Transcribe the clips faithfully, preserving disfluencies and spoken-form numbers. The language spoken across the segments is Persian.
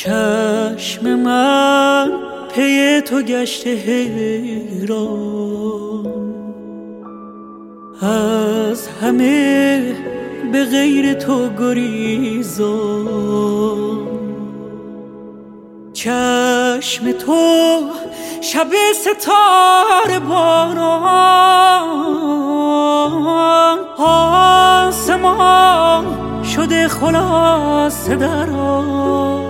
چشم من پی تو گشته حیران، از همه به غیر تو گریزان. چشم تو شب ستاره باران، آسمان شده خلاصه در آن.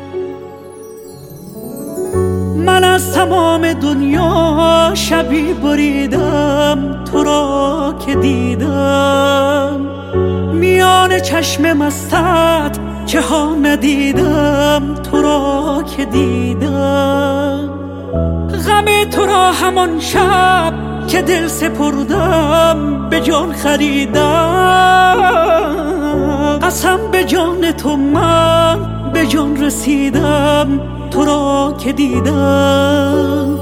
من از تمام دنیا شبی بریدم، تو را که دیدم میان چشم مستت چه ها ندیدم، تو را که دیدم. غم تو را همان شب که دل سپردم به جان خریدم. قسم به جان تو من به جان رسیدم، تو را که دیدم.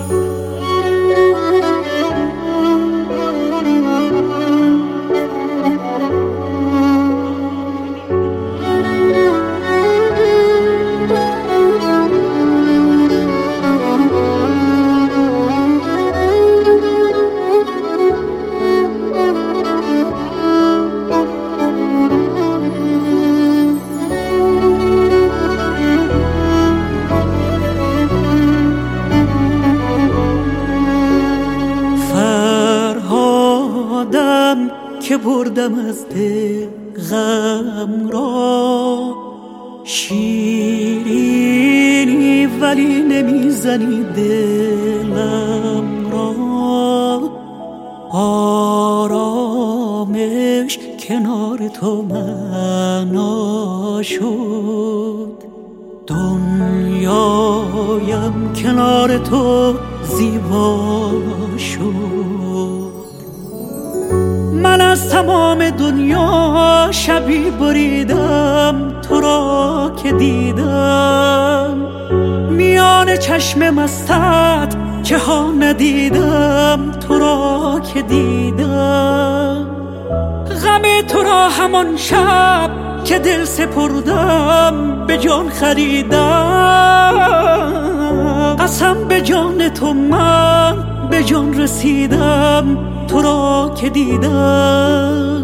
که بردم از دل غم را، شیرینی ولی نمیزنی دلم را. آرامش کنار تو معنا شد، دنیایم کنار تو زیبا شد. من از تمام دنیا شبی بریدم، تو را که دیدم میان چشم مستت چه ها ندیدم، تو را که دیدم. غم تو را همان شب که دل سپردم به جان خریدم. قسم به جان تو من به جان رسیدم، تو را که دیدم.